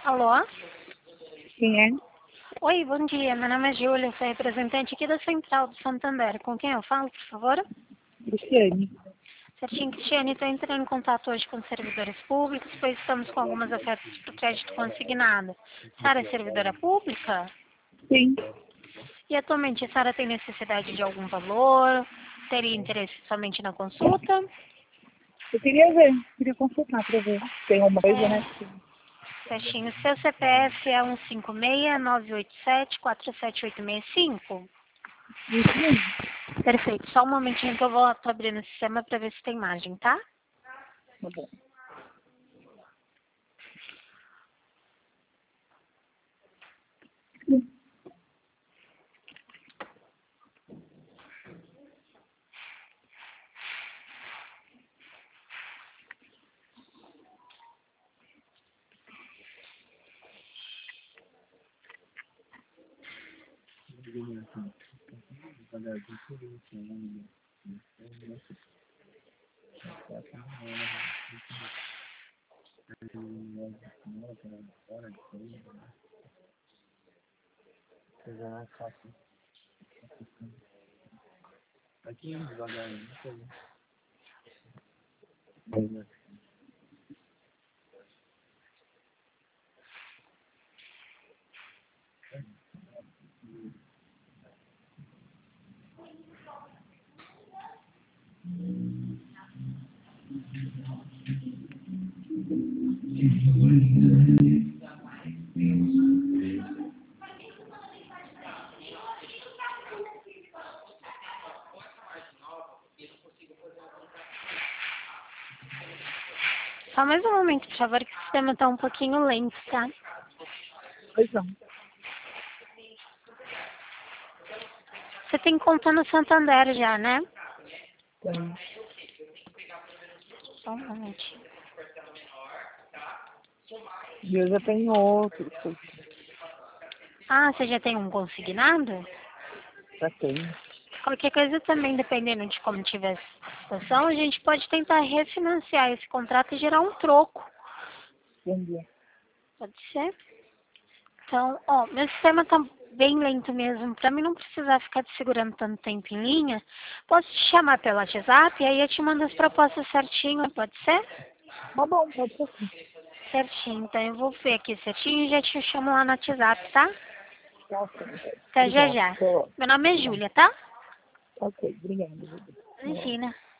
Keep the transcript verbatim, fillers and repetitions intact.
Alô? Quem é? Oi, bom dia. Meu nome é Júlia, sou representante aqui da Central do Santander. Com quem eu falo, por favor? Cristiane. Certinho, Cristiane. Estou entrando em contato hoje com servidores públicos, pois estamos com algumas ofertas para crédito consignado. A senhora é servidora pública? Sim. E atualmente a senhora tem necessidade de algum valor? Teria interesse somente na consulta? Eu queria ver, queria consultar para ver. Tem uma coisa, né? É, certinho. Seu C P F é um cinco seis, nove oito sete, quatro sete oito seis cinco? Isso mesmo. Perfeito. Só um momentinho que eu vou tô abrindo o sistema para ver se tem imagem, tá? Tá bom. Só mais um momento, por favor, que o sistema tá um pouquinho lento, tá? Pois não. Você tem conta no Santander já, né? Tem. Só um momentinho. E eu já tenho outro. Ah, você já tem um consignado? Já tenho. Qualquer coisa também, dependendo de como tiver a situação, a gente pode tentar refinanciar esse contrato e gerar um troco. Entendi. Pode ser? Então, ó, meu sistema tá bem lento mesmo. Pra mim não precisar ficar te segurando tanto tempo em linha, posso te chamar pelo WhatsApp e aí eu te mando as propostas certinho, pode ser? Tá bom, pode ser assim. Certinho, então eu vou ver aqui certinho e já te chamo lá no WhatsApp, tá? Tá ok, então. Até já Obrigada. já. Tô... Meu nome é Tá. Júlia, tá? Ok, obrigada. Imagina.